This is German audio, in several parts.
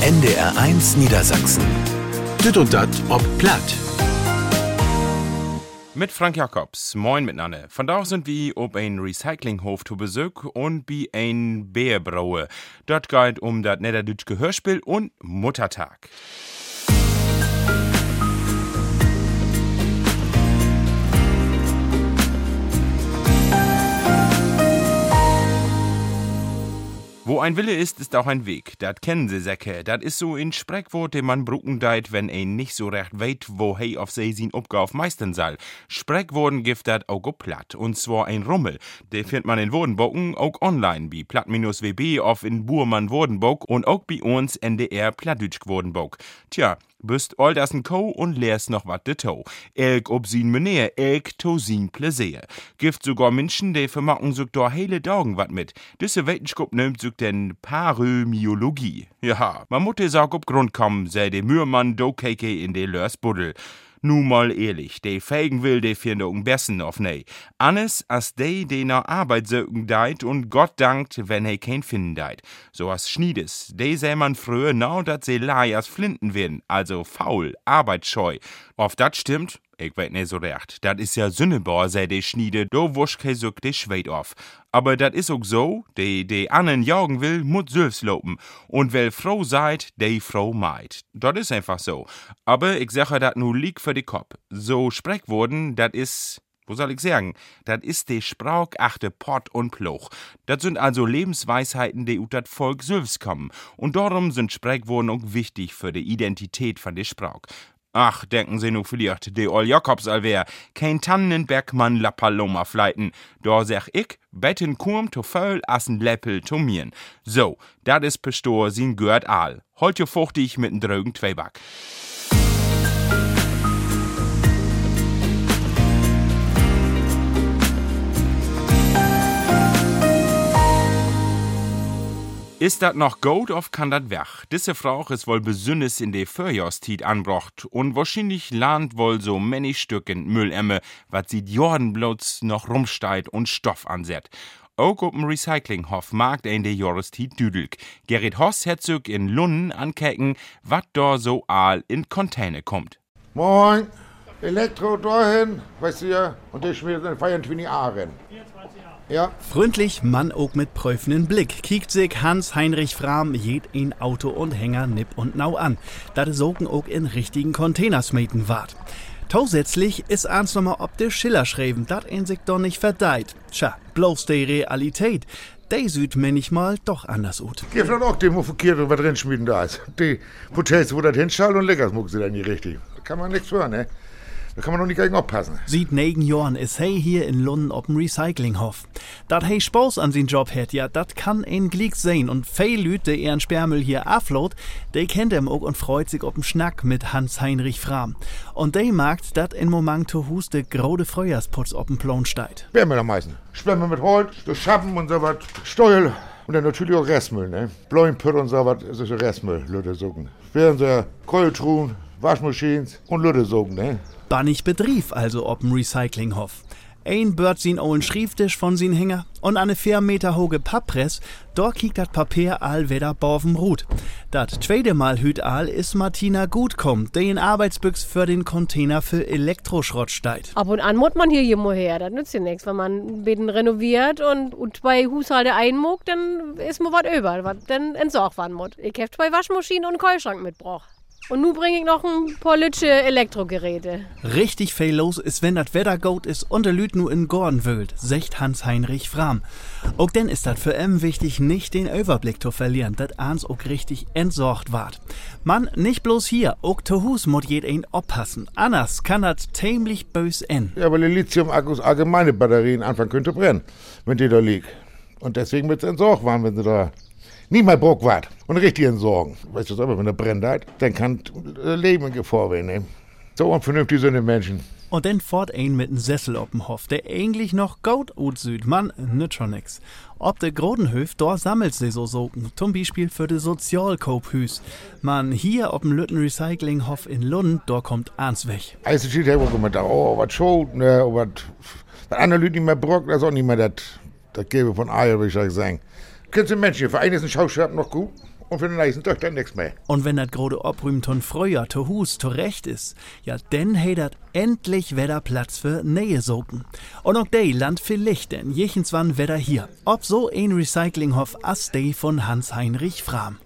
NDR1 Niedersachsen. Dit und dat ob Platt. Mit Frank Jacobs, moin miteinander. Vandaag sind wir op ein Recyclinghof zu Besuch und bei ein Bärbraue. Dort geht das Niederdeutsche Hörspiel und Muttertag. Wo ein Wille ist, ist auch ein Weg. Dat kennen Sie säcke. Dat is so ein Sprekwort, den man brucken deit, wenn ein nicht so recht weet, wo hei auf see sin Uppgauf meistern soll. Spreckworten gibt dat auch platt. Und zwar ein Rummel. Den findet man in Wodenbocken auch online, wie platt-wb auf in Burmann Wodenbock und auch bei uns NDR Plattdütsch Wodenbock. Tja, bist all das ein Co und lehrst noch wat de to. Elk ob sin Meneer, elk to sin Pläsier. Gift sogar Menschen, die vermachen so da hele Daugen wat mit. Diese Wetenschap nimmt so den Parömiologie. Ja, man muss sag ob Grund kommen, sei de Mührmann do keke in de Lörsbuddel. Nu mal ehrlich, de feigen will de finden bessen auf nei. Annes as de nach Arbeit sögen deit und Gott dankt, wenn he kein finden deit. So as Schniedes, de säh man früher nau, dat se Lajas Flinten werden, also faul, arbeitsscheu. Auf dat stimmt, ich weet nicht so recht. Dat is ja Sünnebar, sei de Schniede, do wusch kei suck de Schweit auf. Aber dat is auch so, de annen jagen will, mut selbst lopen. Und wer Frau seid, de Frau meid. Dat is einfach so. Aber ich sage dat nu lieg für de Kopf. So Sprekworden, dat is, wo soll ich sagen, dat is de Sprach achte Pott und Ploch. Dat sind also Lebensweisheiten, die ut dat Volk selbst kommen. Und darum sind Sprekworden auch wichtig für de Identität von de Sprach. Ach, denken Sie nu vielleicht, de Ol Jakobs allwehr, kein Tannenbergmann la Paloma fleiten. Da sag ich, betten kurm to föll assen Läppel to mien. So, dat is Pastor sin gehört all. Holt jo fuchtig mit'n drögen Zweiback. Ist dat noch gut of kann dat weg? Diese Frau is wohl besünnes in de Förjahrstit anbrocht und wahrscheinlich lernt wohl so many Stücken Müllämme, wat sie jordenblots noch rumsteit und Stoff anset. Auch op'm Recyclinghof mag in de Jahreszeit düdelk. Gerrit Hoss herzog in Lunnen ankecken, wat da so all in Container kommt. Moin, Elektro dahin, weißt du ja, und der schmiert den 24 Jahren. Ja. Freundlich, Mann auch mit prüfenden Blick, kiekt sich Hans-Heinrich Frahm jed in Auto und Hänger nipp und nau an, da de Sogen auch in richtigen Containersmeten wart. Zusätzlich is ans nochmal ob de Schiller schreiben, dat in sich doch nicht verdeiht. Tja, bloß de Realität, de süd manchmal doch anders ut. Gebt dann auch dem, wo verkehrt und was drin schmieden da ist. Die Hotels, wo das hinschallt und lecker schmucken sie dann nicht richtig. Da kann man nichts hören, ne? Da kann man doch nicht gegen aufpassen. Sieht 9 Jahren is hey hier in Lunnen ob'm Recyclinghof. Dat hey Spaß an sin Job hätt, ja, dat kann ein Glick sein. Und viel Lüt, de ihren Sperrmüll hier aflot, de kennt em auch und freut sich ob'm Schnack mit Hans-Heinrich Frahm. Und de magt dat in Moment to Hus de grode Frühjahrsputz ob'm Plon steit. Sperrmüll am meisten. Sperrmüll mit Holz, so Schappen und so was, Steuel. Und dann natürlich auch Restmüll, ne? Bläuenpütt und so was, ist so Restmüll, Leute sagen. Fernseher, Keultruhen, Waschmaschinen und Leute sagen, ne? Bannig Betrieb also ob'm Recyclinghof. Ein Bird sin ollen Schrieftisch von sin Hänger und eine 4 Meter hohe Papppress, da kiekt dat Papier all wieder bov'm Rut. Dat zweite Mal hüt all is Martina Gutkomm, die in Arbeitsbüchs für den Container für Elektroschrott steit. Ab und an muss man hier jemo her, das nützt ja nichts. Wenn man Beten renoviert und bei Haushalte einmuckt, dann ist mir was über, was dann entsorgt werden muss. Ich hab 2 Waschmaschinen und einen Kühlschrank mitgebracht. Und nun bringe ich noch ein paar Lütsche Elektrogeräte. Richtig viel los ist, wenn das Wetter gut ist und der Lüt nu in Gordon wölt, sagt Hans-Heinrich Frahm. Auch denn ist das für wichtig, nicht den Überblick zu verlieren, dat ans auch richtig entsorgt ward. Man, nicht bloß hier, auch zu Hus muss jeden oppassen. Anders kann das ziemlich bös enden. Ja, weil Lithium-Akkus allgemeine Batterien anfangen könnte brennen, wenn die da liegt. Und deswegen wird's entsorgt werden, wenn sie da niemals Bruck wart und richtig entsorgen. Weißt du selber, wenn der brennt hat, dann kann Leben in Gefahr werden. Ne? So unvernünftig sind die Menschen. Und dann fort ein mit dem Sessel ob'm Hof, der eigentlich noch gut süd. Man, nützt schon nix. Ob der Grodenhöf, dort sammelt sie so Socken. Zum Beispiel für de Sozialkoop-Hüs. Man, hier ob'm Lütten Recyclinghof in Lund, dort kommt ans weg. Also steht ja auch immer da, oh, was schuld, ne, was andere Leute nicht mehr Brock, das ist auch nicht mehr das Gebe von Eier, würde ich sagen. Kennst du Menschen, für einen ist ein Schauschwert noch gut und für den nächsten Tag dann nichts mehr. Und wenn das grode Oprühmen ton Freuer, to Hus, to Recht ist, ja, dann hey dat endlich wieder Platz für Nähe sogen. Und auch dey land vielleicht denn jechenswann wieder hier. Ob so ein Recyclinghof as dey von Hans-Heinrich Frahm.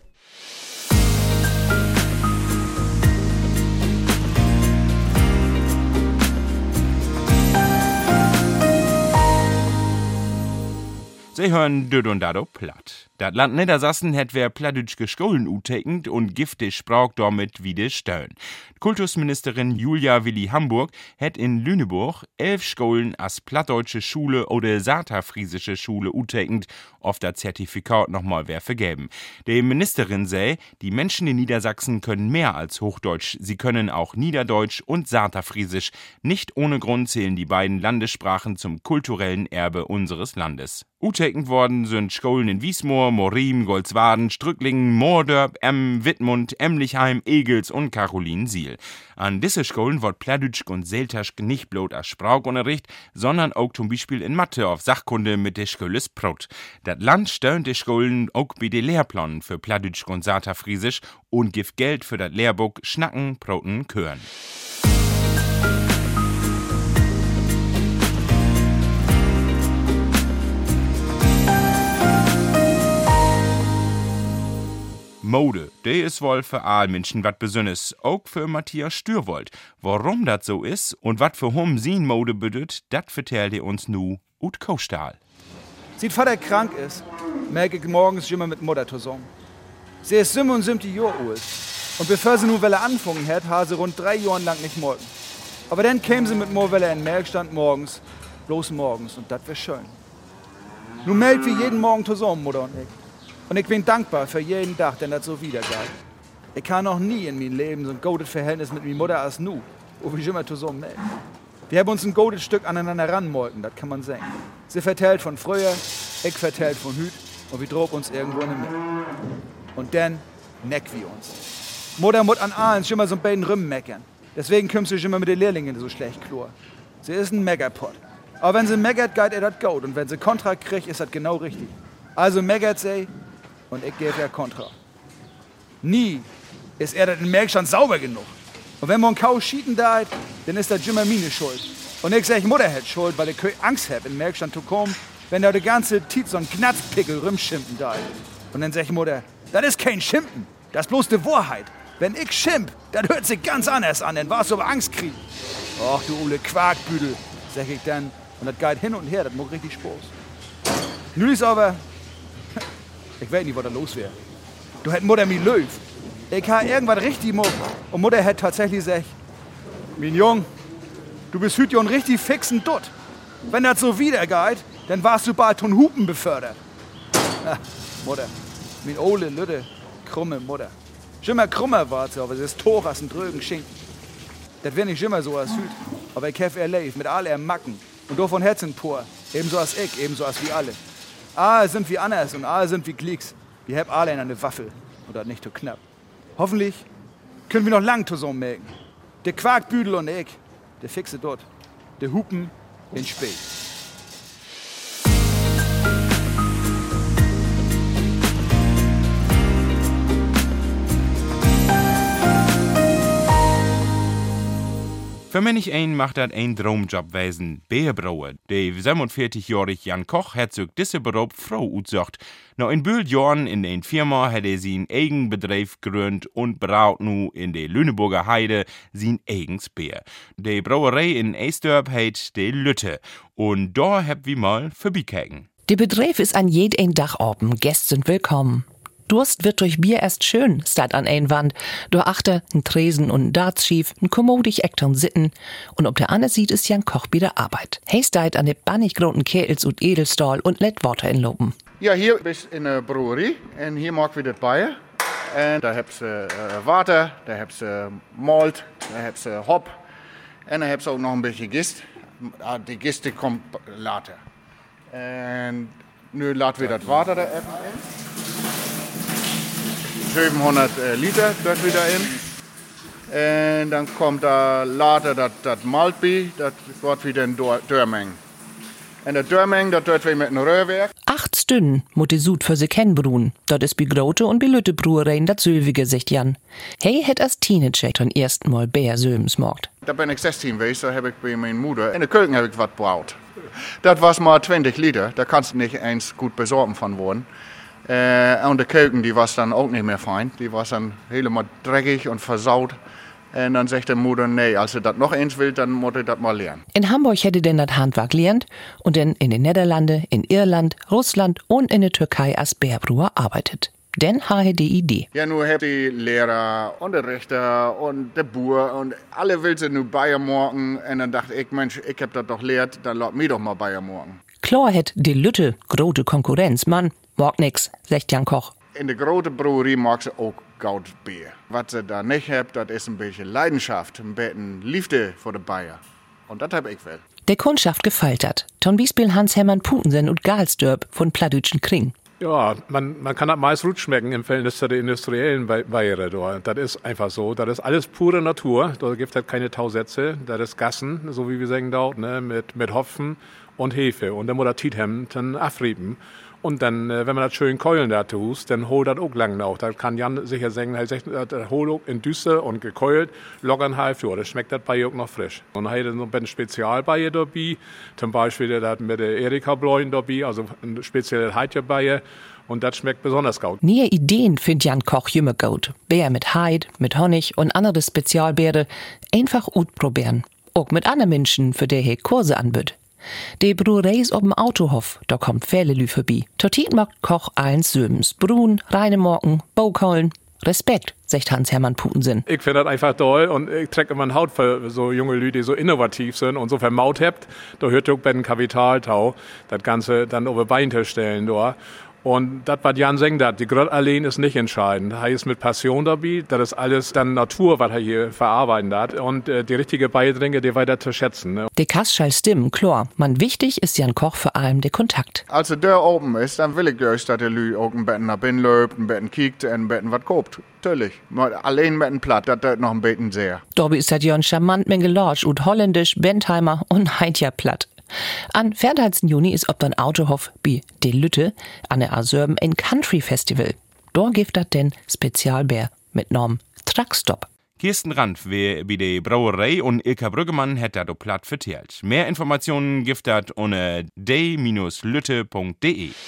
Sie hören Düd und Dado platt. Das Land Niedersachsen hat wer plattdütschge Schulen utekend und giftig sprach damit wieder stellen. Kultusministerin Julia Willi Hamburg hat in Lüneburg 11 Schulen als plattdeutsche Schule oder saterfriesische Schule utekend, auf das Zertifikat nochmal wer vergeben. Die Ministerin sei, die Menschen in Niedersachsen können mehr als Hochdeutsch, sie können auch Niederdeutsch und Saterfriesisch. Nicht ohne Grund zählen die beiden Landessprachen zum kulturellen Erbe unseres Landes. Utekend worden sind Schulen in Wiesmoor, Morim, Goldswaden, Strücklingen, Moordörp, Emmen, Wittmund, Emlichheim, Egels und Carolinsiel. An diese Schulen wird Plattdütsch und Seltaschk nicht bloß als Sprachunterricht, sondern auch zum Beispiel in Mathe auf Sachkunde mit der Schule Sprott. Das Land stöhnt die Schulen auch bei den Lehrplänen für Plattdütsch und Saterfriesisch und gibt Geld für das Lehrbuch Schnacken, Broten, Kören. Mode, die ist wohl für all Menschen wat Besonnes, auch für Matthias Stürwold. Warum das so ist und wat für hum sin Mode bedeutet, dat vertellt ihr uns nu ut Kostahl. Seit Vater krank ist, merke ich morgens immer mit Mutter zusammen. Sie ist 77 Jahre alt. Und bevor sie nun Welle anfangen hat, hat sie rund 3 Jahre lang nicht morgen. Aber dann käme sie mit mir Welle in Melkstand morgens, bloß morgens, und das wär schön. Nun melden wir jeden Morgen zusammen, Mutter und ich. Und ich bin dankbar für jeden Tag, den das so wieder geht. Ich kann noch nie in meinem Leben so ein gutes Verhältnis mit meiner Mutter als nu, wo wir immer zusammen melden. Wir haben uns ein gutes Stück aneinander ranmolken, das kann man sagen. Sie vertellt von früher, ich vertellt von hüt und wir droben uns irgendwo in der Mitte. Und dann neck wir uns. Mutter muss an allen schon mal so ein bisschen rummeckern. Deswegen kommst du immer mit den Lehrlingen so schlecht klar. Sie ist ein Meggerpott. Aber wenn sie meckert, geht ihr das gut. Und wenn sie Kontra kriegt, ist das genau richtig. Also meckert sie und ich gebe ihr Kontra. Nie ist er das in Melkstand sauber genug. Und wenn man Kau schieten da, dann ist das immer meine Schuld. Und ich sag, Mutter hat Schuld, weil ich Angst hab, in Melkstand zu kommen, wenn da die ganze Zeit so ein Knatzpickel rumschimpfen da. Und dann sag ich, Mutter, das ist kein Schimpfen, das ist bloß die Wahrheit. Wenn ich schimpf, das hört sich ganz anders an, dann warst du aber Angst kriegen. Och, du Ole Quarkbüdel, sag ich dann. Und das geht hin und her, das macht richtig Spaß. Nun ist aber, ich weiß nicht, was da los wäre. Du hätt Mutter mich löw. Ich ha irgendwas richtig gemacht. Und Mutter hat tatsächlich gesagt, mein Jung, du bist hüt ja ein richtig fixen Dutt. Wenn das so wiedergeht, dann warst du bald von Hupen befördert. Ach, Mutter, mein Ole, Lütte, krumme Mutter. Schimmer krummer war sie, aber sie ist hoch als ein drögen Schinken. Das wär nicht immer so als hüt. Aber ich hef erlebt, mit all ihren Macken. Und davon Herzen pur. Ebenso als ich, ebenso als wie alle. Alle sind wie anders und alle sind wie Glicks. Wir haben alle eine Waffel. Und das nicht zu knapp. Hoffentlich können wir noch lang zusammen melken. Der Quarkbüdel und ich, der fixe dort. Der Hupen in Spee. Für mich macht das ein Traumjob wesen, Bärbrauer. Der 47-jährige Jan Koch hat sich diese Beruf Frau ausgesucht. Noch in Jahren in der Firma hat er sein eigen Betrieb gegründet und braut nu in der Lüneburger Heide sein eigens Bier. Die Brauerei in Eisdorp heißt die Lütte. Und da hab wir mal vorbeigekeken. Der Betrieb ist an jeden Dach oben. Gäste sind willkommen. Durst wird durch Bier erst schön, statt an ein Wand. Durch achter ein Tresen und ein Dartschief, ein kommodig Ektern sitten. Und ob der Anne sieht, ist Jan Koch wieder Arbeit. He steht an de bannig großen Kehls und Edelstahl und lädt Water in Lopen. Ja, hier bist in der Brewerie und hier mag wir das Bier. Und da habt ihr Water, da habt ihr Malt, da habt ihr Hop und da habt ihr auch noch ein bisschen Gist. Die Giste kommt later. Und nu laden wir das Water da eben in. 700 Liter dort wieder in. Und dann kommt da later das Maltbier, das wird wieder in Dörmeng. Und das Dörmeng, das dort wir mit einem Röhrwerk. 8 Stünden muss die Sud für se kennbrun. Dort ist bi Grote und bi Lütte Bruereien dat Sülwige, sagt Jan. Hey het als Teenager zum ersten Mal Bär Söms mogt. Da bin ich 16 gewesen, da habe ich bei meiner Mutter in der Keuken habe ich was gebraut. Das war mal 20 Liter, da kannst du nicht eins gut besorgen von worden. Und die Keuken, die war dann auch nicht mehr fein, die war dann helemaal dreckig und versaut. Und dann sagt die Mutter, nee, als du das noch eins will, dann muss ich das mal lernen. In Hamburg hätte denn das Handwerk gelernt und dann in den Niederlande, in Irland, Russland und in der Türkei als Bärbruer arbeitet. Denn habe die Idee. Ja, nun hat die Lehrer und der Richter und der Bauer und alle will sie nun Bayer morgen. Und dann dachte ich, Mensch, ich hab das doch lehrt, dann lass mir doch mal Bayer morgen. Klar hat die Lütte große Konkurrenz, Mann, mag nix, sagt Jan Koch. In der großen Brewerie mag sie auch Goudbier. Was sie da nicht hat, das ist ein bisschen Leidenschaft, ein bisschen Liebe für die Bayer. Und das hab ich will. Der Kundschaft gefällt hat. Zum Beispiel Hans-Hermann Putensen und Galsdörp von Plattdütschen Kring. Ja, man kann das meist gut schmecken im Verhältnis zu den industriellen Biere. Das ist einfach so. Das ist alles pure Natur. Da gibt es halt keine Tausätze. Das ist Gassen, so wie wir sagen dort, ne, mit Hopfen und Hefe. Und dann muss das Tiethem dann afrieben. Und dann, wenn man das schön keulen da tust, dann holt das auch lang noch. Da kann Jan sicher sagen, das holt auch in Düsse und gekeult, lockern halb Jahr. Das schmeckt das bei auch noch frisch. Und dann hat er noch ein Spezialbeier dabei, zum Beispiel das mit der Erika-Bläuen dabei, also ein spezielles Heidje-Beier. Und das schmeckt besonders gut. Nie Ideen findet Jan Koch immer gut. Bär mit Heid, mit Honig und andere Spezialbeere einfach gut probieren. Auch mit anderen Menschen, für die er Kurse anbietet. Die Brauerei ist ob'm Autohof, da kommt viele vorbei. Tortit macht Koch eins Söms, Brun, Reinemorken, Baukollen. Respekt, sagt Hans-Hermann Putensen. Ich finde das einfach toll und ich träge immer einen Haut für so junge Leute, die so innovativ sind und so vermaut habt. Da hört ihr auch bei den Kapitaltau, das Ganze dann über Beine stellen, da. Und das, was Jan sagt, die Gröt allein ist nicht entscheidend. Er ist mit Passion dabei, das ist alles dann Natur, was er hier verarbeiten hat. Und die richtige Beiträge, die weiter zu schätzen. Ne? Die Kass schall stimmen, klar. Man wichtig ist Jan Koch vor allem der Kontakt. Als die Tür open ist, dann will ich euch, dass der Lü auch ein bisschen nach binnen läuft, ein bisschen kiekt und ein bisschen was kauft. Natürlich. Allein mit dem Platt, das noch ein bisschen sehr. Dabei ist das ja ein charmant Menge Lorsch und Holländisch, Bentheimer und Heidja Platt. An 4. Juni ist ob dann Autohof bei de Lütte an der Asörben ein Country Festival. Dort gibt das den Spezialbär mit Namen Truckstop. Kirsten Rand wie bei der Brauerei und Ilka Brüggemann hat das platt verteilt. Mehr Informationen gibt das unter de-lütte.de.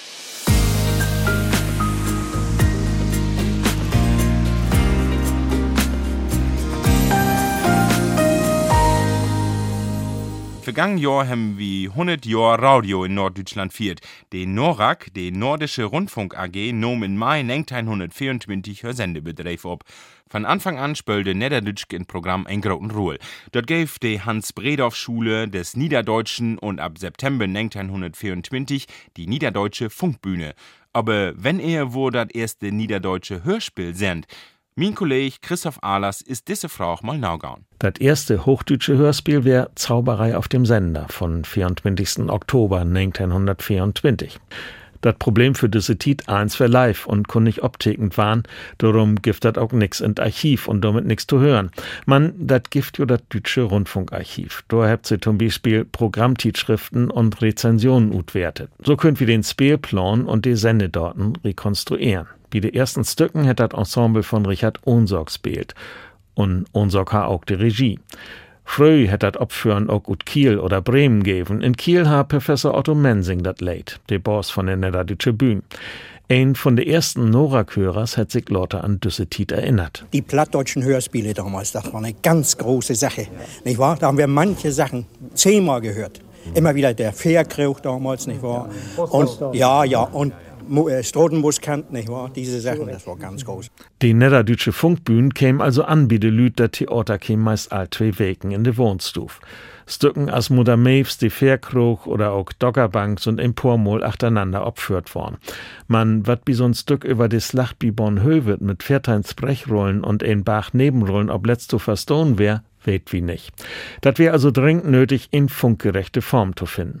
Vergangen Jahr haben wir 100 Jahre Radio in Norddeutschland viert. Die NORAG, die Nordische Rundfunk AG, nahm in Mai 1924 ihr Sendebetrieb ab. Von Anfang an spielte Niederdütsch im Programm ein großen Roll. Dort gab die Hans-Bredow-Schule des Niederdeutschen und ab September 1924 die Niederdeutsche Funkbühne. Aber wenn wo das erste niederdeutsche Hörspiel sendet, mein Kollege Christoph Ahlers ist diese Frage mal nachgegangen. Das erste hochdeutsche Hörspiel wäre Zauberei auf dem Sender von 24. Oktober 1924. Das Problem für diese Tit eins für live und kun nicht optikend waren, darum gibt das auch nix in Archiv und damit nix zu hören. Man, das gibt jo das Deutsche Rundfunkarchiv. Da habt sie zum Beispiel Programmtitschriften und Rezensionen utwertet. So könnt wir den Spielplan und die Sendedorten rekonstruieren. Bei den ersten Stücken hat das Ensemble von Richard Ohnsorg spielt. Und Ohnsorg hat auch die Regie. Früh hat das Opführen auch ut Kiel oder Bremen gegeben. In Kiel hat Professor Otto Mensing das leid, der Boss von der Niederdeutsche Bühne. Ein von den ersten Norak-Hörers hat sich Lotte an diese Tit erinnert. Die plattdeutschen Hörspiele damals, das war eine ganz große Sache. Nicht wahr? Da haben wir manche Sachen 10-mal gehört. Immer wieder der Fährkrauch damals, nicht wahr? Und und Strodenbuskant, nicht wahr? Diese Sachen, das war ganz groß. Die Niederdeutsche Funkbühne käme also an, wie die Lüt der Theater käme meist all 2 Weken in de Wohnstuf. Stücken als Mutter Maves, die Fährkroch oder auch Doggerbanks und Empormol achteinander opführt worden. Man, wat bi so ein Stück über die Slacht bi Bornhöved mit 14 Sprechrollen und ein Bach Nebenrollen ob letzt zu verstohlen wär, weet wie nicht. Dat wär also dringend nötig, in funkgerechte Form zu finden.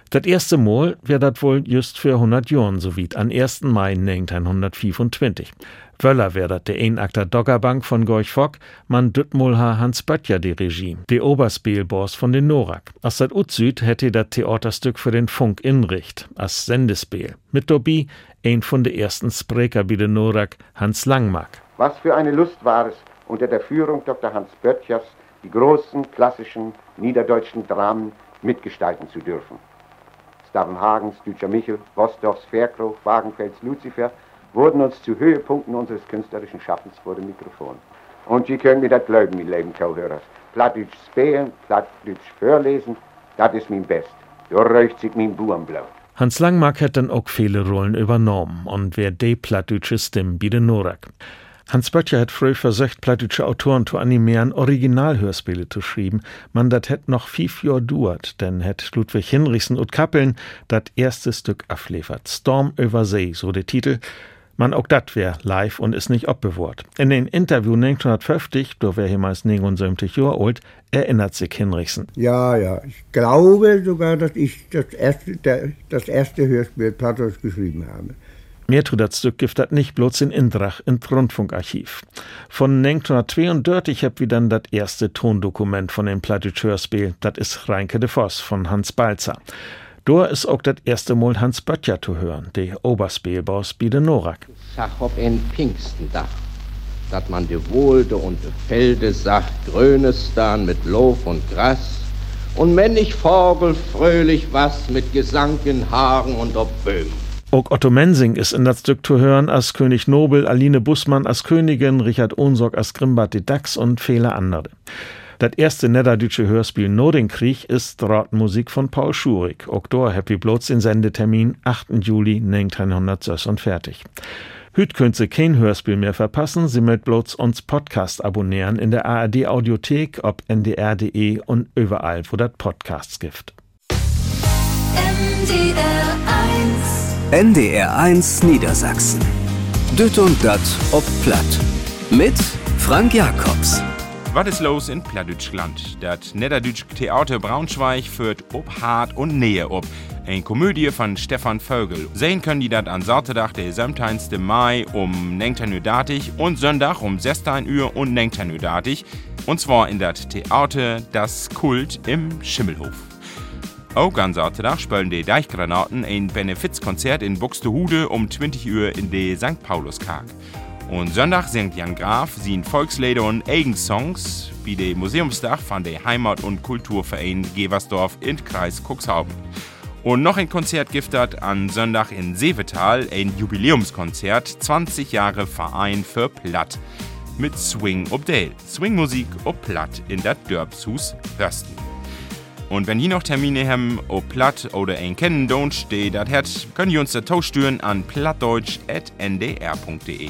Das erste Mal wär dat wohl just für 100 Jahren so wie an 1. Mai 1925. Wöller wär dat der Einakter Doggerbank von Gorch Fock, man dütmol Hans Böttcher die Regie, der Oberspielboss von den Norak. As dat Utsüd hätte dat Theaterstück für den Funk inricht, as Sendespiel. Mit dabei ein von der ersten Sprecher bei den Norak, Hans Langmark. Was für eine Lust war es, unter der Führung Dr. Hans Böttchers die großen, klassischen, niederdeutschen Dramen mitgestalten zu dürfen. Stavenhagens Dütscher Michel, Bosdorfs Fährkroch, Wagenfelds Luzifer wurden uns zu Höhepunkten unseres künstlerischen Schaffens vor dem Mikrofon. Und Sie können mir das glauben, mein lieben Zuhörer. Plattdeutsch spielen, Plattdeutsch vorlesen, das ist mein Best. Da räucht sich mein Burenblau. Hans Langmark hat dann auch viele Rollen übernommen und wär die plattdeutsche Stimme bei den Norak. Hans Böttcher hat früh versucht, plattdeutsche Autoren zu animieren, Originalhörspiele zu schreiben. Man dat hätt noch 5 Jahre dauert, denn hätt Ludwig Hinrichsen und Kappeln dat erste Stück abliefert. Storm über See, so der Titel. Man auch dat wär live und ist nicht abbewahrt. In dem Interview 1950, da wär jemals 79 Jahre alt, erinnert sich Hinrichsen. Ja, ich glaube sogar, dass ich das erste Hörspiel plattdeutsch geschrieben habe. Mehr zu das Stück gibt das nicht bloß in Indrach im Rundfunkarchiv. Von 1932 hab wir dann das erste Tondokument von dem plattdeutschen Hörspiel. Das ist Reinke de Vos von Hans Balzer. Da ist auch das erste Mal Hans Böttcher zu hören, der Oberspielboss bei den Norak. Sag ob ein Pfingstendach, dat man de Wohlde und de Felde sagt, grünes dann mit Lof und Gras und männig Vogel fröhlich was mit Gesang in Haaren und ob Böhmen. Auch Otto Mensing ist in das Stück zu hören als König Nobel, Aline Bussmann als Königin, Richard Ohnsorg als Grimbart die Dachs und viele andere. Das erste niederdeutsche Hörspiel No den Krieg ist Drahtmusik von Paul Schurig. Auch da happy bloß den Sendetermin 8. Juli 1946. Hüt könnt Sie kein Hörspiel mehr verpassen, Sie mögt bloß uns Podcast abonnieren in der ARD Audiothek, ob ndr.de und überall, wo das Podcasts gibt. NDR1 Niedersachsen. Düt und dat ob Platt. Mit Frank Jacobs. Was ist los in Plattdeutschland? Das Niederdeutsche Theater Braunschweig führt ob Hart und Nähe ob. Eine Komödie von Stefan Vögel. Sehen können die das an Sonntag, der 17. Mai um 19.30 Uhr und Sonntag um 16 Uhr und 19.30 Uhr. Und zwar in das Theater Das Kult im Schimmelhof. Auch am Sonntag spielen die Deichgranaten ein Benefizkonzert in Buxtehude um 20 Uhr in der St. Pauluskark. Und Sonntag singt Jan Graf sein Volkslieder und Eigensongs bei dem Museumstag von der Heimat- und Kulturverein Geversdorf in Kreis Cuxhaven. Und noch ein Konzert gibt es an Sonntag in Seevetal, ein Jubiläumskonzert, 20 Jahre Verein für Platt. Mit Swing ob Dale, Swingmusik ob Platt in das Dörpshus Hörsten. Und wenn ihr noch Termine haben, ob Platt oder ein kennen don't steht, das hat, können ihr uns da tauschstüren an plattdeutsch@ndr.de.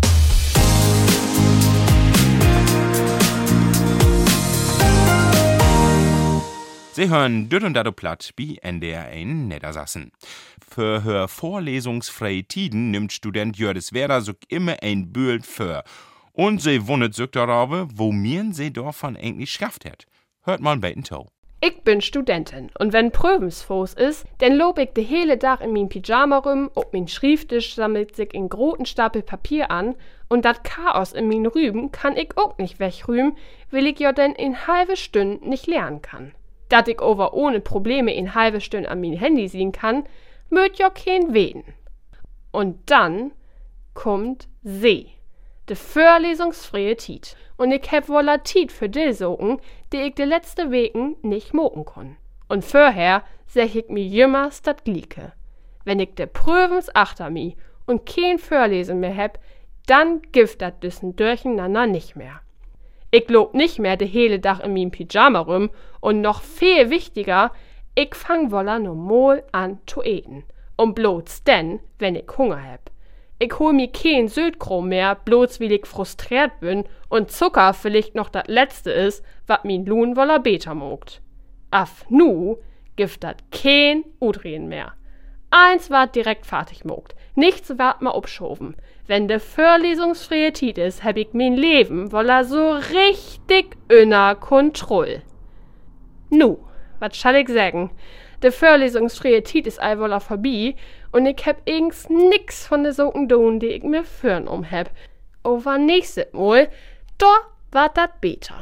Sie hören Düt und dat Platt bei NDR in Niedersachsen. Für hör vorlesungsfreie Tiden nimmt Student Jördis Werder so immer ein Bild für. Und sie wundert sich darüber, wo mir sie davon eigentlich schafft hat. Hört mal bei den Tau. Ich bin Studentin und wenn Prüfungsfuß ist, dann lob ich de hele Tag in mein Pyjama rum, ob mein Schrifttisch sammelt sich in großen Stapel Papier an und dat Chaos in min Rüben kann ich auch nicht wegrühmen, weil ich ja denn in halbe Stunde nicht lernen kann. Dat ich over ohne Probleme in halbe Stunde an mein Handy sehen kann, möt ja kein wehen. Und dann kommt See, de vorlesungsfreie Tiet. Und ich hab wohl Tiet für die Sogen, die ich de letzte Weken nicht moken kon. Und vorher sech ich mi jümmers dat Glieke. Wenn ich de Prüfens achter mi und kein Vorlesen mehr heb, dann gift dat düssen durcheinander nicht mehr. Ich lob nicht mehr de hele Tag in min Pyjama rum und noch viel wichtiger, ich fang woller normal an zu eten. Und bloß denn, wenn ich Hunger heb. Ich hol mi kein Südkrom mehr, bloß weil ich frustriert bin und Zucker vielleicht noch das Letzte ist, wat min Lohn woller beter mogt. Af nu gift dat kein Udrehen mehr. Eins wart direkt fertig mogt, nichts wart ma obschoben. Wenn de vorlesungsfreie Tiet is, hab ich min Leben woller so richtig inner Kontroll. Nu, wat schall ich sagen? De vorlesungsfreie Zeit ist allwohl vorbei und ich hab irgends nix von de Socken doen, die ich mir für'n hab. Aber nächstes Mal, da war dat besser.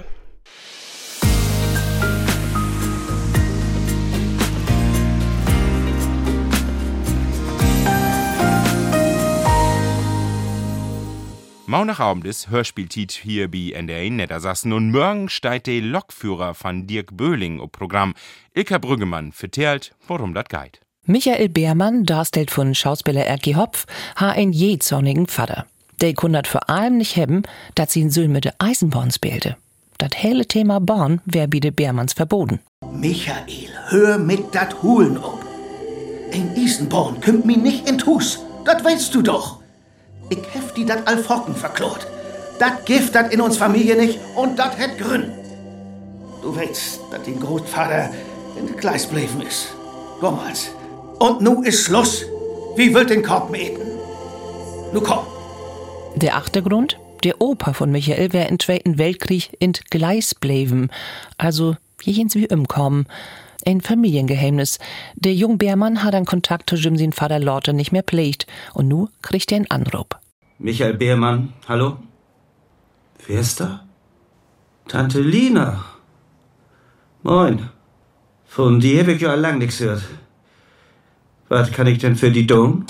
Maunachabend ist Hörspieltit hier bei NDR Niedersachsen und morgen steigt der Lokführer von Dirk Böhling auf Programm. Ilka Brüggemann vertellt, worum das geht. Michael Beermann, darstellt von Schauspieler Erki Hopf, ha ein jähzornigen Vater. Der kundert vor allem nicht haben, dass sie in Söhn mit der Eisenbahn spielte. Das hele Thema Bahn wär bei de Beermanns verboten. Michael, hör mit dat Hulen ob. Ein Eisenbahn kümmt mi nicht in Hus. Dat weißt du doch. Ich hef die dat Alfrocken verklort. Dat Gift dat in uns Familie nicht und dat het Grün. Du weißt, dat dein Großvater in de Gleis bleiben ist. Damals. Und nu ist Schluss. Wie will den Korb eten? Nu komm. Der Achtergrund? Der Opa von Michael wär im Zweiten Weltkrieg in Gleis bleiben. Also, jens wie umkommen. Ein Familiengeheimnis. Der junge Beermann hat einen Kontakt zu sin Vater Lorte nicht mehr pflegt. Und nu kriegt er einen Anruf. Michael Beermann, hallo? Wer ist da? Tante Lina. Moin. Von dir hab ich ja lang nix gehört. Was kann ich denn für die tun?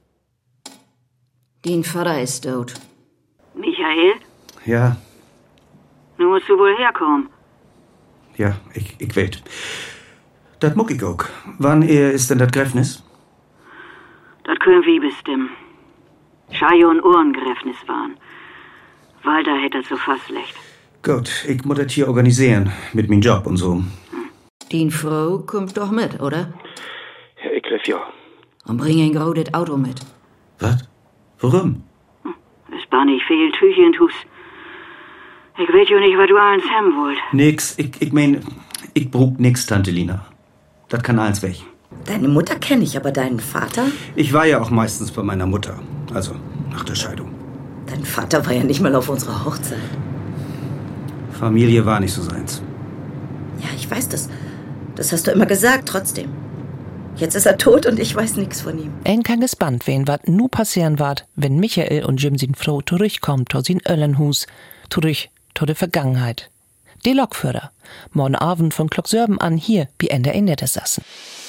Dein Vater ist tot. Michael? Ja, Nu musst du wohl herkommen. ja, ich weet. Das muck ich auch. Wann ist denn das Gräfnis? Das können wir bestimmen. Schei und Ohrengräfnis waren. Walter hätte so fast schlecht. Gut, ich muss das hier organisieren. Mit meinem Job und so. Dein Frau kommt doch mit, oder? Ja, ich griff ja. Und bring ein graudet Auto mit. Was? Warum? Es war nicht viel Tücher in Hus. Ich weiß ja nicht, was du eins haben wollt. Nix, ich mein, ich brauch nix, Tante Lina. Das kann alles weg. Deine Mutter kenne ich, aber deinen Vater? Ich war ja auch meistens bei meiner Mutter. Also, nach der Scheidung. Dein Vater war ja nicht mal auf unserer Hochzeit. Familie war nicht so seins. Ja, ich weiß das. Das hast du immer gesagt, trotzdem. Jetzt ist er tot und ich weiß nichts von ihm. Ein kann gespannt wen wat nu passieren ward, wenn Michael und Jim sin Frau zurückkommt aus sin Öllenhus, zurück zu der Vergangenheit. Die Lokführer. Morgen Abend von Glocksörben an hier bei NDR Niedersachsen.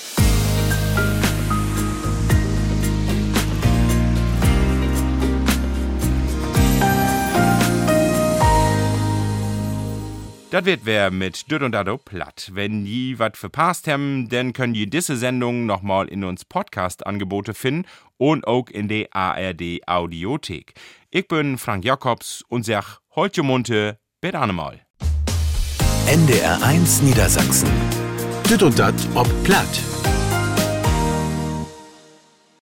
Das wird wer mit Düt und Dado platt. Wenn die wat verpasst haben, dann können die diese Sendung nochmal in uns Podcast-Angebote finden und auch in der ARD Audiothek. Ich bin Frank Jakobs und sag heute Munte, bis anmal. NDR 1 Niedersachsen. Düt und Dat ob platt.